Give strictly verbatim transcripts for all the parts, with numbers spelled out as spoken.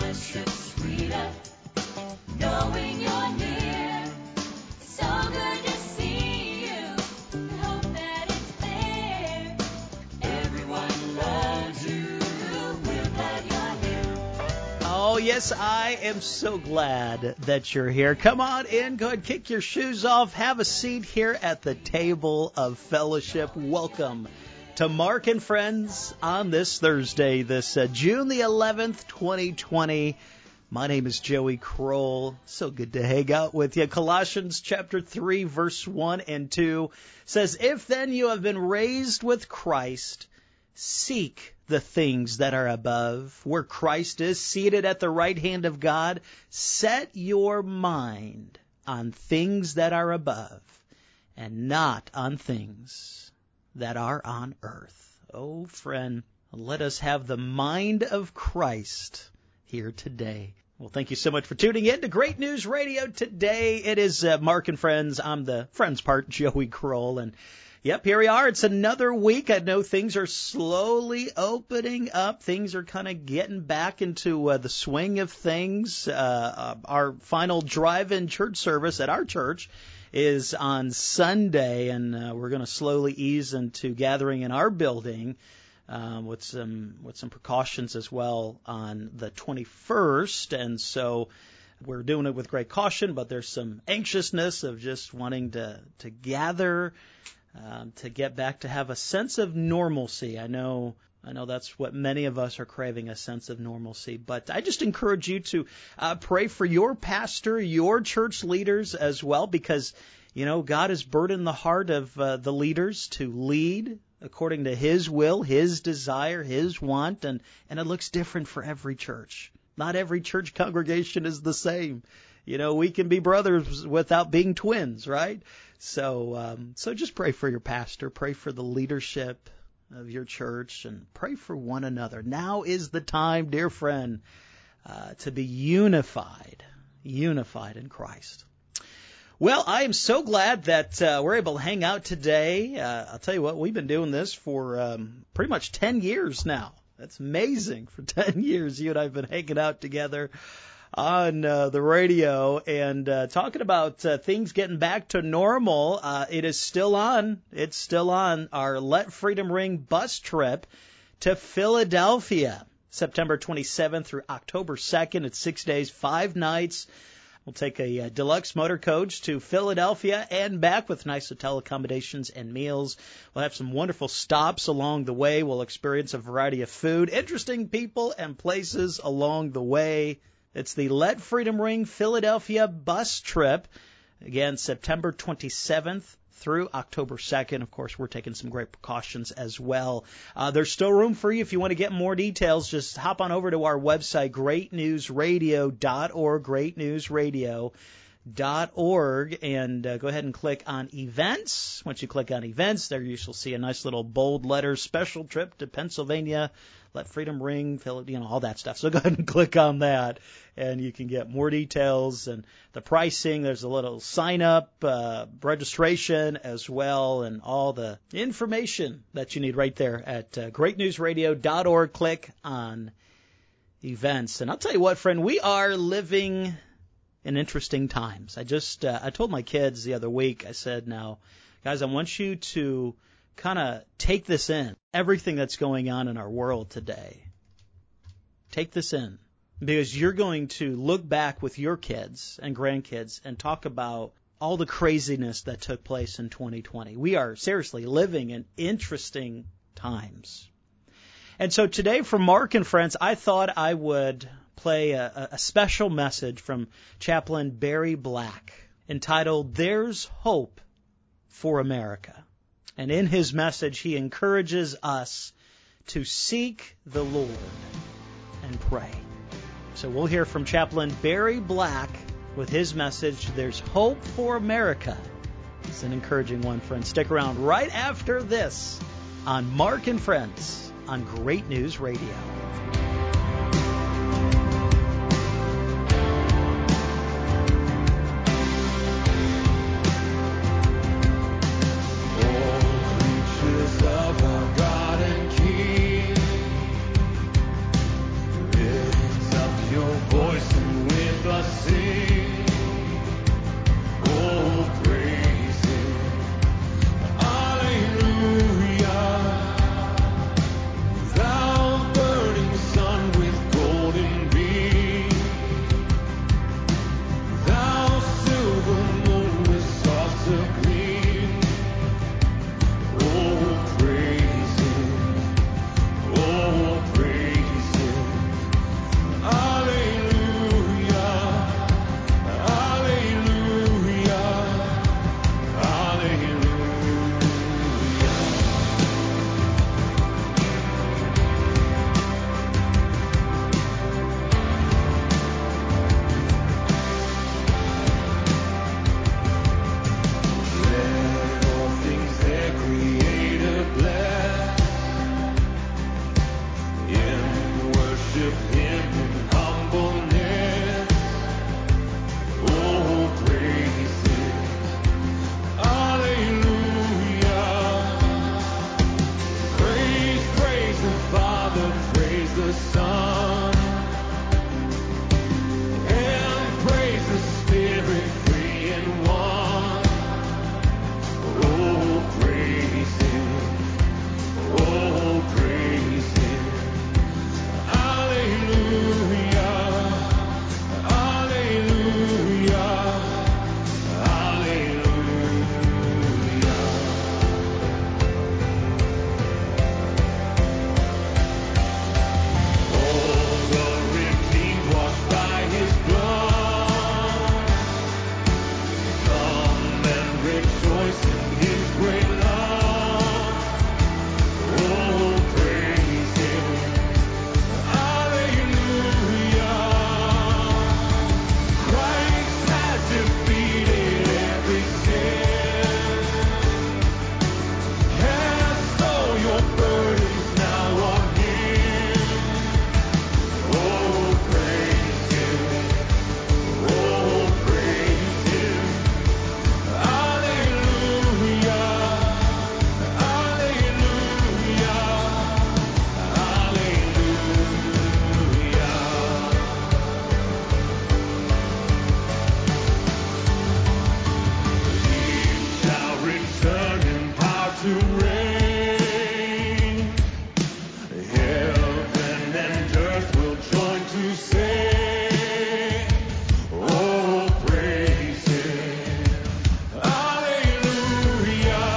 fellowship sweeter, knowing you're near. So good to see you. Hope that it's clear. Everyone loves you. We're glad you're here. Oh, yes, I am so glad that you're here. Come on in. Go ahead, kick your shoes off. Have a seat here at the table of fellowship. Welcome to Mark and Friends on this Thursday, this uh, June the eleventh, twenty twenty. My name is Joey Kroll. So good to hang out with you. Colossians chapter three, verse one and two says, "If then you have been raised with Christ, seek the things that are above, where Christ is seated at the right hand of God. Set your mind on things that are above, and not on things that are on earth." Oh, friend, let us have the mind of Christ here today. Well, thank you so much for tuning in to Great News Radio today. It is uh, Mark and Friends. I'm the Friends part, Joey Kroll, and yep, here we are. It's another week. I know things are slowly opening up. Things are kind of getting back into uh, the swing of things. Uh, uh, our final drive-in church service at our church is on Sunday, and uh, we're going to slowly ease into gathering in our building um, with some with some precautions as well on the twenty-first. And so we're doing it with great caution, but there's some anxiousness of just wanting to to gather. Um, to get back to have a sense of normalcy. I know I know that's what many of us are craving, a sense of normalcy. But I just encourage you to uh, pray for your pastor, your church leaders as well, because, you know, God has burdened the heart of uh, the leaders to lead according to His will, His desire, His want, and, and it looks different for every church. Not every church congregation is the same. You know, we can be brothers without being twins, right? So um, so just pray for your pastor, pray for the leadership of your church, and pray for one another. Now is the time, dear friend, uh, to be unified, unified in Christ. Well, I am so glad that uh, we're able to hang out today. Uh, I'll tell you what, we've been doing this for um, pretty much ten years now. That's amazing. For ten years, you and I have been hanging out together on uh, the radio and uh, talking about uh, things getting back to normal. Uh, it is still on. It's still on our Let Freedom Ring bus trip to Philadelphia, September twenty-seventh through October second. It's six days, five nights. We'll take a, a deluxe motor coach to Philadelphia and back with nice hotel accommodations and meals. We'll have some wonderful stops along the way. We'll experience a variety of food, interesting people, and places along the way. It's the Let Freedom Ring Philadelphia bus trip. Again, September twenty-seventh through October second. Of course, we're taking some great precautions as well. Uh, there's still room for you. If you want to get more details, just hop on over to our website, great news radio dot org, great news radio dot org, and uh, go ahead and click on events. Once you click on events, there you shall see a nice little bold letters, special trip to Pennsylvania, Let Freedom Ring, you know, all that stuff. So go ahead and click on that, and you can get more details and the pricing. There's a little sign-up, uh, registration as well, and all the information that you need right there at uh, great news radio dot org. Click on events. And I'll tell you what, friend, we are living in interesting times. I just, uh, I told my kids the other week, I said, now, guys, I want you to kind of take this in, everything that's going on in our world today. Take this in, because you're going to look back with your kids and grandkids and talk about all the craziness that took place in twenty twenty. We are seriously living in interesting times. And so today for Mark and Friends, I thought I would play a, a special message from Chaplain Barry Black entitled, "There's Hope for America." And in his message, he encourages us to seek the Lord and pray. So we'll hear from Chaplain Barry Black with his message, "There's Hope for America." It's an encouraging one, friends. Stick around right after this on Mark and Friends on Great News Radio. Your Son, and praise the Spirit, three in one. Oh, praise Him. Oh, praise Him. Hallelujah. Hallelujah. Hallelujah. All the redeemed washed by His blood. Come and rejoice in His great love. Oh, praise Him. Hallelujah. Christ has defeated every sin. Cast all your burdens now on Him. Oh, praise Him. Oh, praise Him. Hallelujah. Hallelujah. Hallelujah. He shall return in power to reign. Heaven and earth will join to say, oh, praise Him. Hallelujah.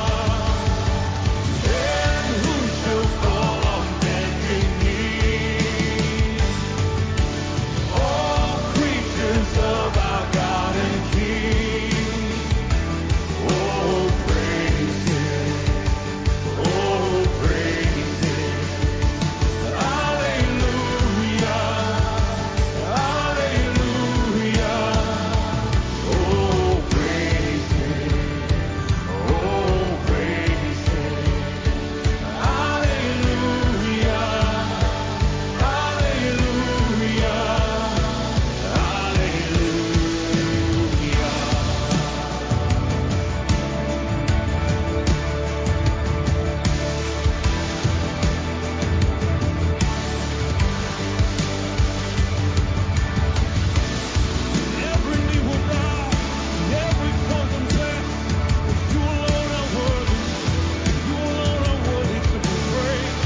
And who shall fall on bending knee? All creatures of our God and King. Oh, praise Him. Oh, praise Him. Hallelujah. Hallelujah. Oh, praise Him. Oh, praise Him. Hallelujah. Hallelujah. Hallelujah. Every knee will bow, every tongue confess that You alone are worthy. You alone are worthy to be praised.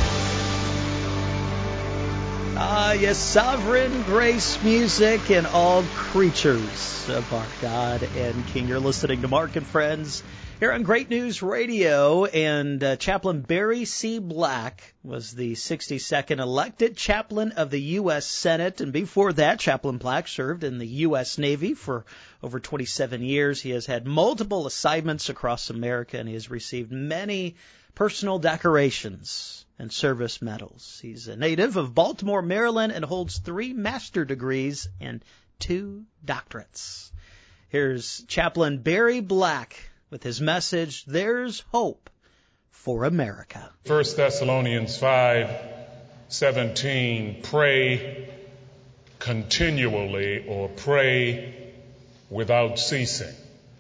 Ah, yes, sovereign grace music and all creatures of our God and King. You're listening to Mark and Friends here on Great News Radio, and uh, Chaplain Barry C. Black was the sixty-second elected chaplain of the U S Senate, and before that, Chaplain Black served in the U S Navy for over twenty-seven years. He has had multiple assignments across America, and he has received many personal decorations and service medals. He's a native of Baltimore, Maryland, and holds three master degrees and two doctorates. Here's Chaplain Barry Black with his message, There's Hope for America. First Thessalonians five seventeen, pray continually, or pray without ceasing.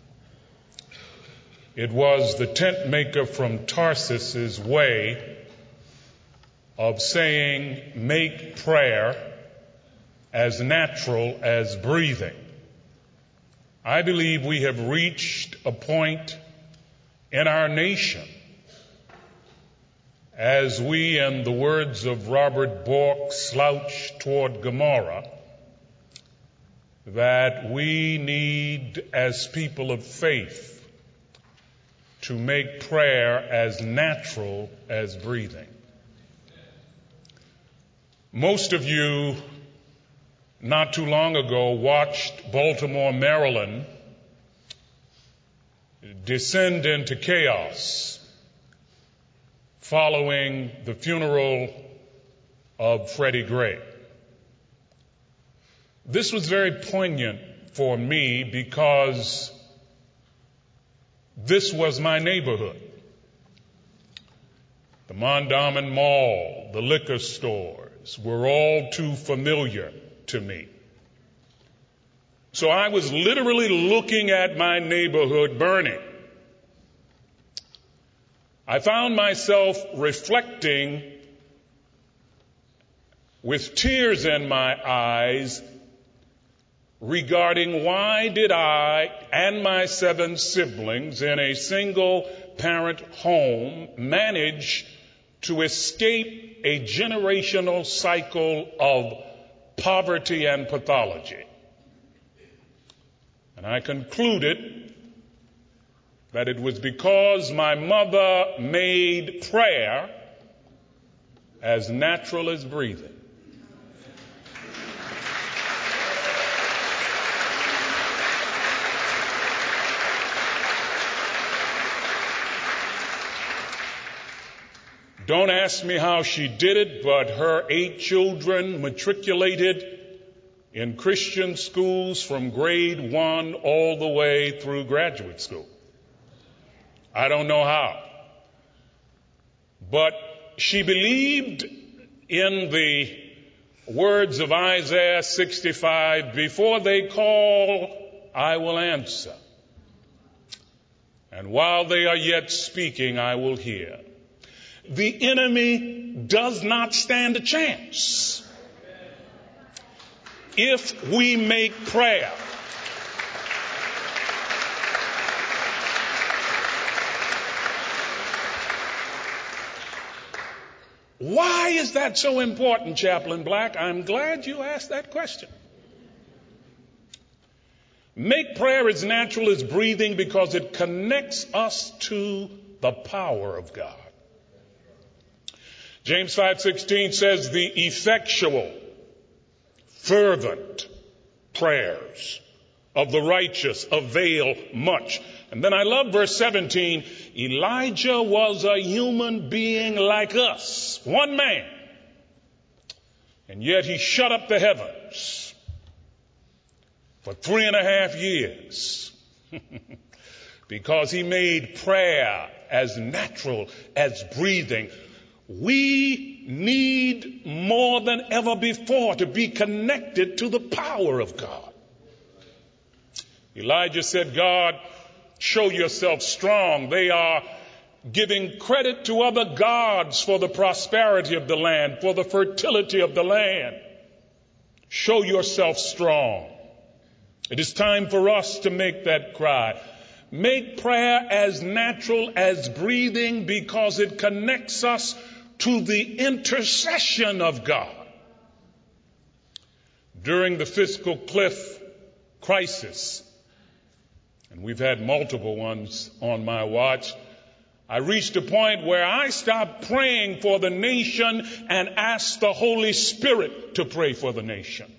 It was the tent maker from Tarsus's way of saying, make prayer as natural as breathing. I believe we have reached a point in our nation, as we, in the words of Robert Bork, slouch toward Gomorrah, that we need, as people of faith, to make prayer as natural as breathing. Most of you, not too long ago, watched Baltimore, Maryland descend into chaos following the funeral of Freddie Gray. This was very poignant for me because this was my neighborhood. The Mondawmin Mall, the liquor stores were all too familiar to me. So I was literally looking at my neighborhood burning. I found myself reflecting with tears in my eyes regarding why did I and my seven siblings in a single parent home manage to escape a generational cycle of poverty and pathology. And I concluded that it was because my mother made prayer as natural as breathing. Don't ask me how she did it, but her eight children matriculated in Christian schools from grade one all the way through graduate school. I don't know how. But she believed in the words of Isaiah sixty-five, before they call, I will answer. And while they are yet speaking, I will hear. The enemy does not stand a chance if we make prayer Why is that so important, Chaplain Black? I'm glad you asked that question. Make prayer as natural as breathing because it connects us to the power of God. James five sixteen says the effectual, fervent prayers of the righteous avail much. And then I love verse seventeen. Elijah was a human being like us, one man. And yet he shut up the heavens for three and a half years because he made prayer as natural as breathing. We need more than ever before to be connected to the power of God. Elijah said, God, show yourself strong. They are giving credit to other gods for the prosperity of the land, for the fertility of the land. Show yourself strong. It is time for us to make that cry. Make prayer as natural as breathing because it connects us to the intercession of God. During the fiscal cliff crisis, and we've had multiple ones on my watch, I reached a point where I stopped praying for the nation and asked the Holy Spirit to pray for the nation.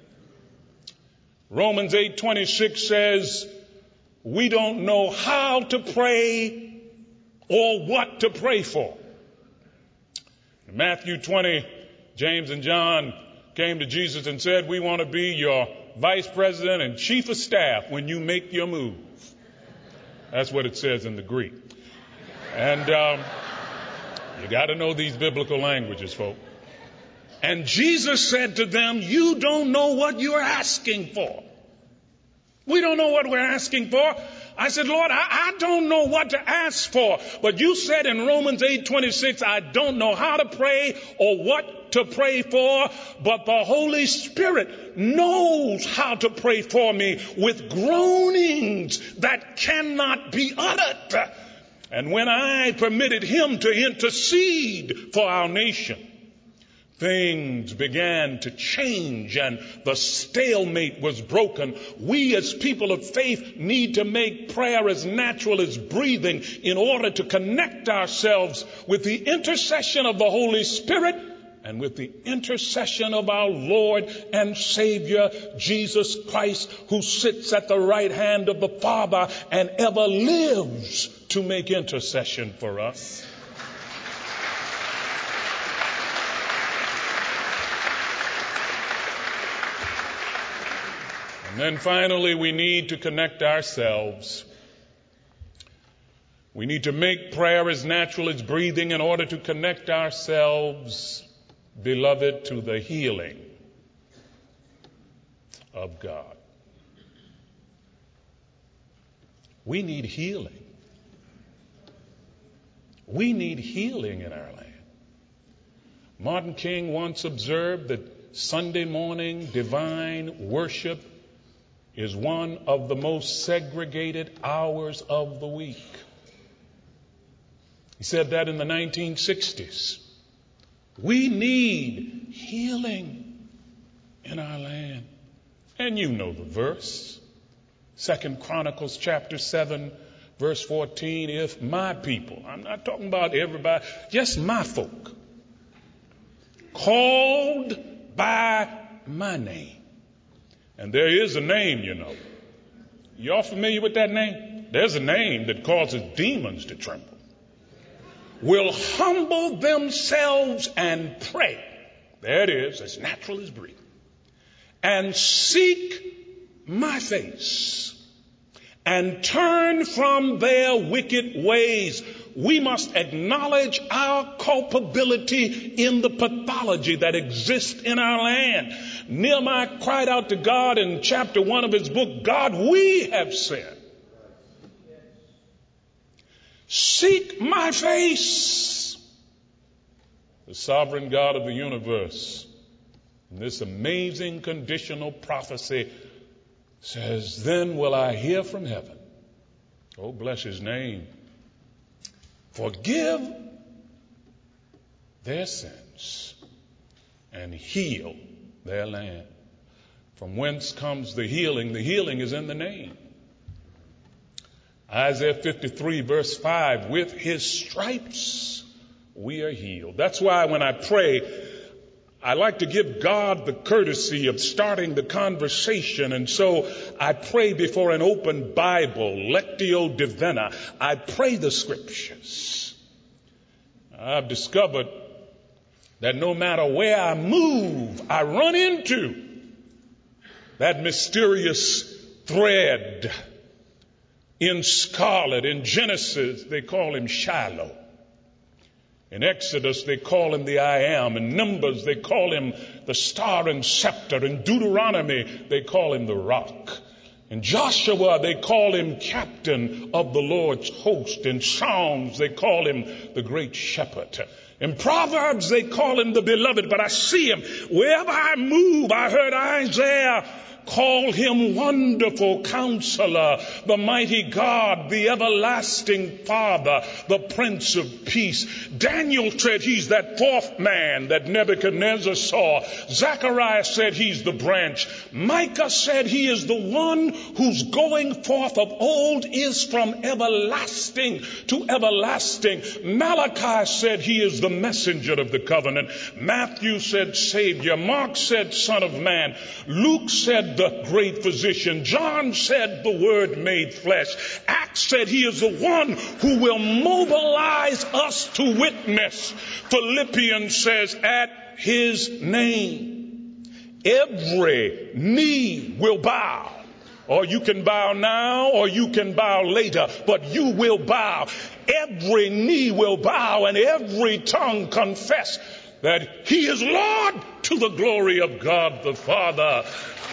Romans eight twenty-six says, we don't know how to pray or what to pray for. In Matthew twenty, James and John came to Jesus and said, we want to be your vice president and chief of staff when you make your move. That's what it says in the Greek. And um, you got to know these biblical languages, folks. And Jesus said to them, you don't know what you're asking for. We don't know what we're asking for. I said, Lord, I, I don't know what to ask for. But you said in Romans eight twenty-six, I don't know how to pray or what to pray for, but the Holy Spirit knows how to pray for me with groanings that cannot be uttered. And when I permitted him to intercede for our nation, things began to change and the stalemate was broken. We as people of faith need to make prayer as natural as breathing in order to connect ourselves with the intercession of the Holy Spirit and with the intercession of our Lord and Savior, Jesus Christ, who sits at the right hand of the Father and ever lives to make intercession for us. And then finally, we need to connect ourselves. We need to make prayer as natural as breathing in order to connect ourselves, beloved, to the healing of God. We need healing. We need healing in our land. Martin King once observed that Sunday morning divine worship is one of the most segregated hours of the week. He said that in the nineteen sixties. We need healing in our land. And you know the verse. Second Chronicles chapter seven, verse fourteen. If my people, I'm not talking about everybody, just my folk, called by my name. And there is a name, you know. Y'all familiar with that name? There's a name that causes demons to tremble. Will humble themselves and pray. There it is, as natural as breathing. And seek my face and turn from their wicked ways. We must acknowledge our culpability in the pathology that exists in our land. Nehemiah cried out to God in chapter one of his book, God, we have sinned. Seek my face. The sovereign God of the universe, in this amazing conditional prophecy, says, then will I hear from heaven. Oh, bless his name. Forgive their sins and heal their land. From whence comes the healing? The healing is in the name. Isaiah fifty-three verse five, with his stripes we are healed. That's why when I pray, I like to give God the courtesy of starting the conversation. And so I pray before an open Bible, Lectio Divina. I pray the scriptures. I've discovered that no matter where I move, I run into that mysterious thread. In scarlet, in Genesis, they call him Shiloh. In Exodus, they call him the I Am. In Numbers, they call him the Star and Scepter. In Deuteronomy, they call him the Rock. In Joshua, they call him Captain of the Lord's host. In Psalms, they call him the Great Shepherd. In Proverbs, they call him the Beloved. But I see him wherever I move. I heard Isaiah call him Wonderful Counselor, the Mighty God, the Everlasting Father, the Prince of Peace. Daniel said he's that fourth man that Nebuchadnezzar saw. Zechariah said he's the branch. Micah said he is the one whose going forth of old is from everlasting to everlasting. Malachi said he is the messenger of the covenant. Matthew said Savior. Mark said Son of Man. Luke said the great physician. John said the Word made flesh. Acts said he is the one who will mobilize us to witness. Philippians says at his name every knee will bow. Or you can bow now or you can bow later, but you will bow. Every knee will bow and every tongue confess that he is Lord to the glory of God the Father.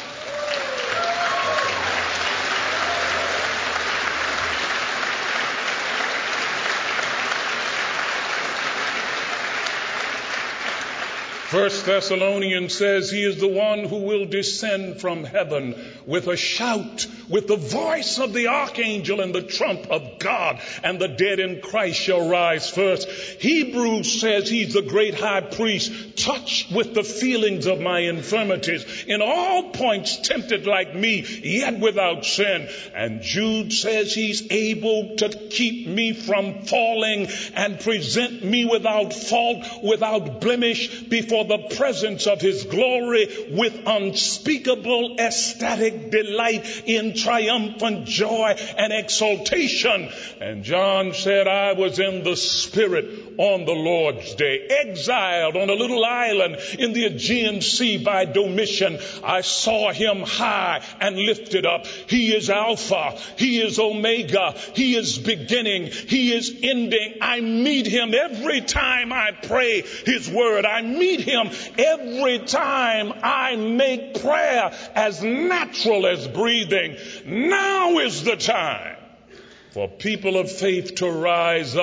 First Thessalonians says he is the one who will descend from heaven with a shout, with the voice of the archangel and the trump of God, and the dead in Christ shall rise first. Hebrews says he's the great high priest, touched with the feelings of my infirmities, in all points tempted like me, yet without sin. And Jude says he's able to keep me from falling and present me without fault, without blemish, before the presence of his glory with unspeakable ecstatic delight in triumphant joy and exultation. And John said, I was in the Spirit on the Lord's day, exiled on a little island in the Aegean Sea by Domitian. I saw him high and lifted up. He is Alpha. He is Omega. He is beginning. He is ending. I meet him every time I pray his word. I meet him every time I make prayer as natural as breathing. Now is the time for people of faith to rise up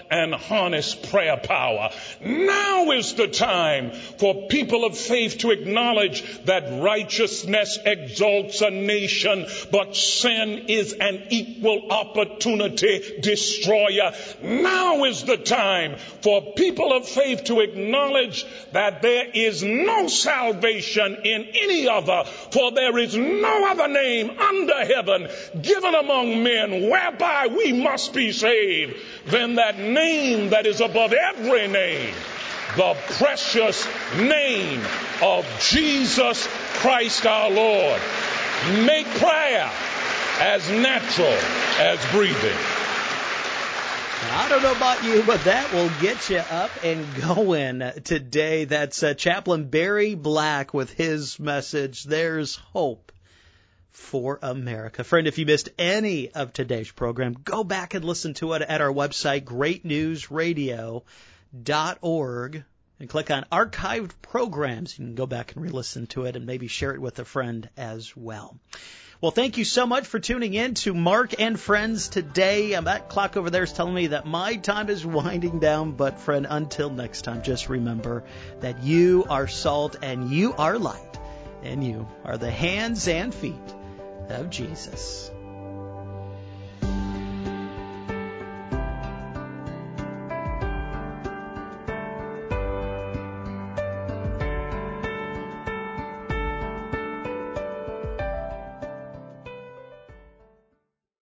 and harness prayer power. Now is the time for people of faith to acknowledge that righteousness exalts a nation, but sin is an equal opportunity destroyer. Now is the time for people of faith to acknowledge that there is no salvation in any other, for there is no other name under heaven given among men whereby we must be saved than that name that is above every name, the precious name of Jesus Christ our Lord. Make prayer as natural as breathing. I don't know about you, but that will get you up and going today. That's uh, Chaplain Barry Black with his message, There's Hope for America. Friend, if you missed any of today's program, go back and listen to it at our website, great news radio dot org, and click on archived programs. You can go back and re-listen to it and maybe share it with a friend as well. Well, thank you so much for tuning in to Mark and Friends today. Um, that clock over there is telling me that my time is winding down. But, friend, until next time, just remember that you are salt and you are light, and you are the hands and feet of Jesus.